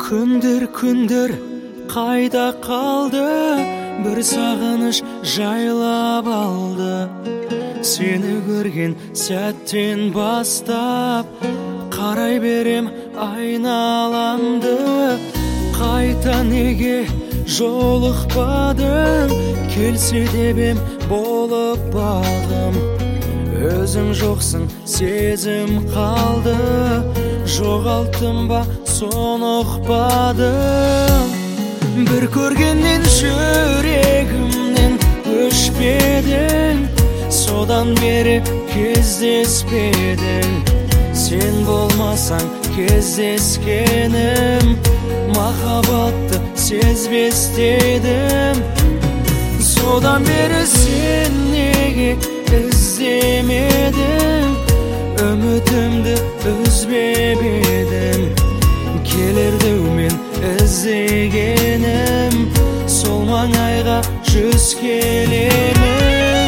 Күндер қайда қалды, бір сағыныш жайлап алды. Сені көрген сәттен бастап қарай берем айналамды. Қайта неге жолықпадың, келсе деп ем болып бағым. Өзің жоқсың сезім қалды, жоғалттым ба соны ұқпадым. Бір көргеннен жүрегімнен өшпедің, содан бері кездеспедің. Сен болмасаң кездескенім, махаббатты сезбес едім. Содан бері сен неге іздемедің, үмітімді үзбеп едің. Келер деумен іздегенім, сол маңайға 100 келемін.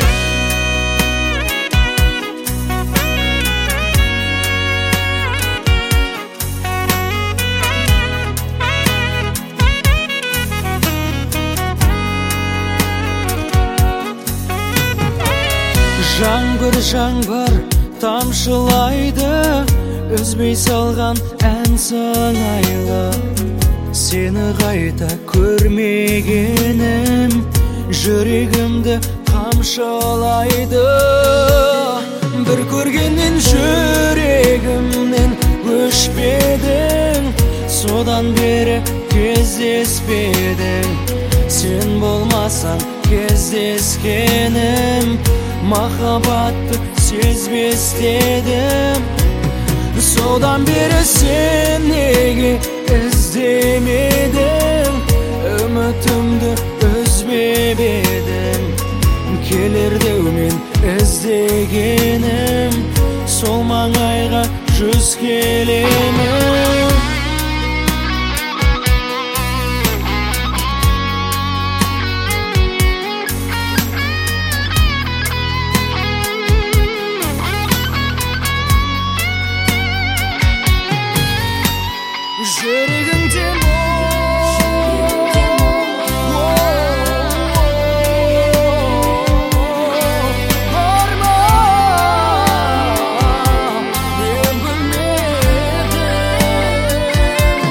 Жаңбыр тамшылайды, үзбей салған ән сыңайлы. Сені қайта көрмегенім, жүрегімді қамшылайды. Бір көргеннен жүрегімнен өшпедің, содан бері кездеспедің. Сен болмасаң кездескенім, махаббатты сезбес едім. Содан бері сен неге іздемедің, үмітімді үзбеп едің. Келер деумен іздегенім, сол маңайға 100 келемін. Жүрегіңде бар ма, мен білмедім.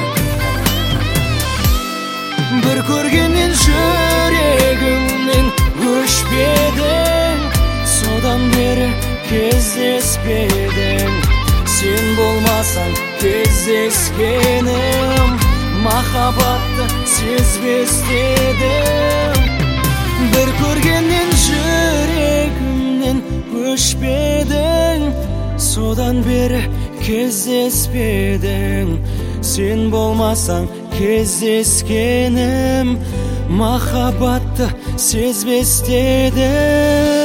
Бір көргеннен жүрегімнен өшпедің, содан бері кездеспедің. Сен болмасаң кездескенім, махаббатты сезбес едім. Бір көргеннен жүрегімнен өшпедің, содан бері кездеспедің. Сен болмасаң кездескенім, махаббатты сезбес едім.